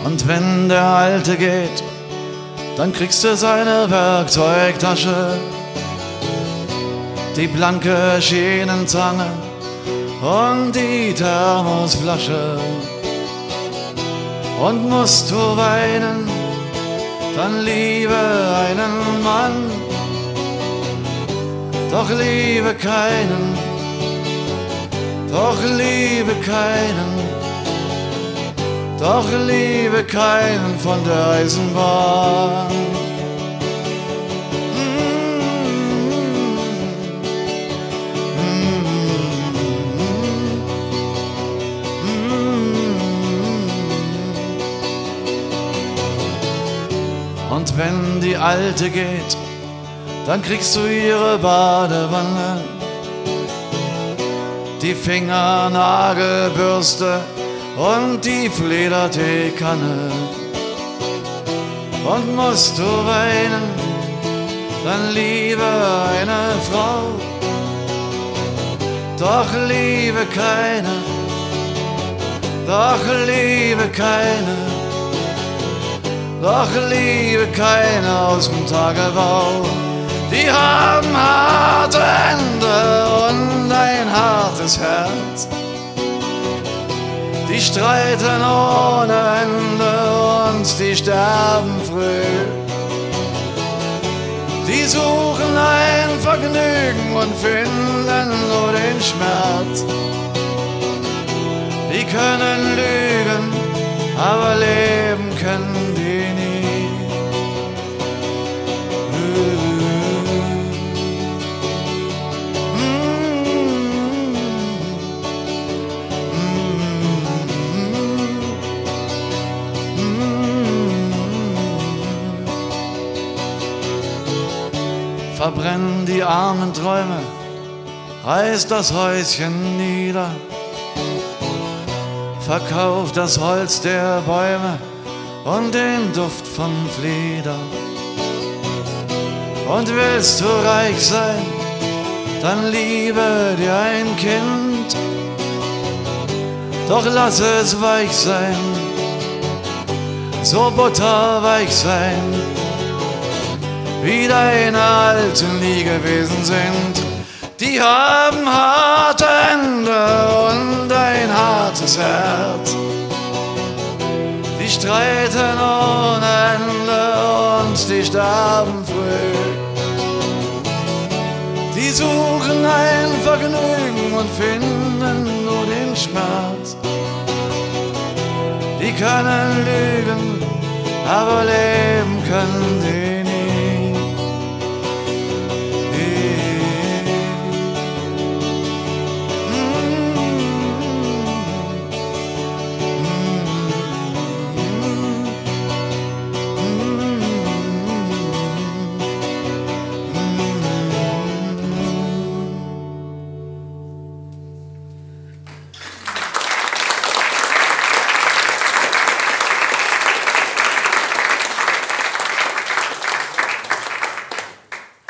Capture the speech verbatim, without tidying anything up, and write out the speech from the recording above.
Und wenn der Alte geht, dann kriegst du seine Werkzeugtasche, die blanke Schienenzange und die Thermosflasche. Und musst du weinen, dann liebe einen Mann, doch liebe keinen, doch liebe keinen, doch liebe keinen von der Eisenbahn. Und wenn die Alte geht, dann kriegst du ihre Badewanne, die Fingernagelbürste und die Flederteekanne. Und musst du weinen, dann liebe eine Frau, doch liebe keine, doch liebe keine, doch liebe keine aus dem Tagebau. Die haben harte Hände und ein hartes Herz. Die streiten ohne Ende und die sterben früh. Die suchen ein Vergnügen und finden nur den Schmerz. Die können lügen, aber leben können die nie. Verbrenn die armen Träume, reiß das Häuschen nieder, verkauf das Holz der Bäume und den Duft von Flieder. Und willst du reich sein, dann liebe dir ein Kind, doch lass es weich sein, so butterweich sein, wie deine Alten nie gewesen sind. Die haben harte Hände und ein hartes Herz. Die streiten ohne Ende und die sterben früh. Die suchen ein Vergnügen und finden nur den Schmerz. Die können lügen, aber leben können die